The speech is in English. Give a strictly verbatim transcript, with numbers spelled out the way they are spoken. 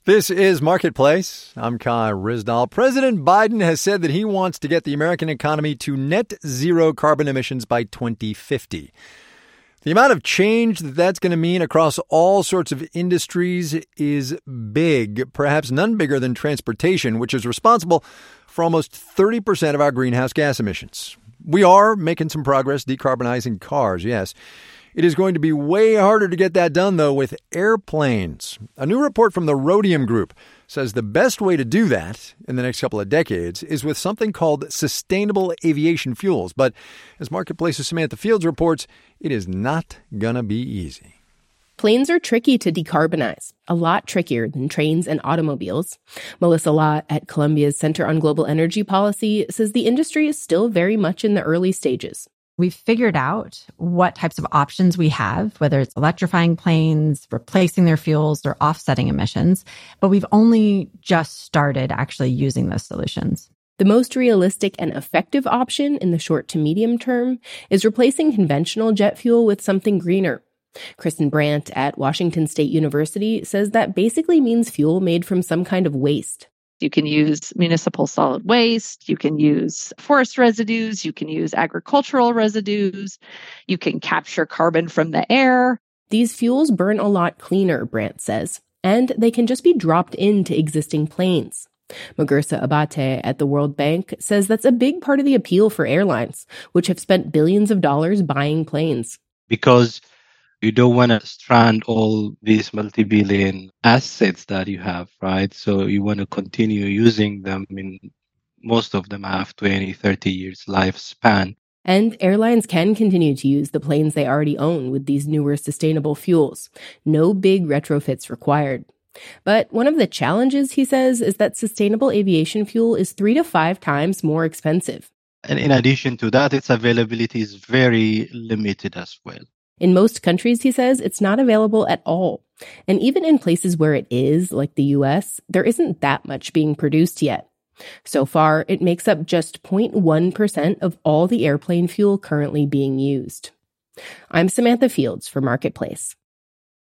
This is Marketplace. I'm Kai Ryssdal. President Biden has said that he wants to get the American economy to net zero carbon emissions by twenty fifty. The amount of change that that's going to mean across all sorts of industries is big, perhaps none bigger than transportation, which is responsible for almost thirty percent of our greenhouse gas emissions. We are making some progress decarbonizing cars, yes. It is going to be way harder to get that done, though, with airplanes. A new report from the Rhodium Group says the best way to do that in the next couple of decades is with something called sustainable aviation fuels. But as Marketplace's Samantha Fields reports, it is not going to be easy. Planes are tricky to decarbonize, a lot trickier than trains and automobiles. Melissa Lott at Columbia's Center on Global Energy Policy says the industry is still very much in the early stages. We've figured out what types of options we have, whether it's electrifying planes, replacing their fuels, or offsetting emissions, but we've only just started actually using those solutions. The most realistic and effective option in the short to medium term is replacing conventional jet fuel with something greener. Kristen Brandt at Washington State University says that basically means fuel made from some kind of waste. You can use municipal solid waste, you can use forest residues, you can use agricultural residues, you can capture carbon from the air. These fuels burn a lot cleaner, Brandt says, and they can just be dropped into existing planes. Muguruza Abate at the World Bank says that's a big part of the appeal for airlines, which have spent billions of dollars buying planes. Because you don't want to strand all these multi-billion assets that you have, right? So you want to continue using them. I mean, most of them have twenty, thirty years lifespan. And airlines can continue to use the planes they already own with these newer sustainable fuels. No big retrofits required. But one of the challenges, he says, is that sustainable aviation fuel is three to five times more expensive. And in addition to that, its availability is very limited as well. In most countries, he says, it's not available at all. And even in places where it is, like the U S, there isn't that much being produced yet. So far, it makes up just zero point one percent of all the airplane fuel currently being used. I'm Samantha Fields for Marketplace.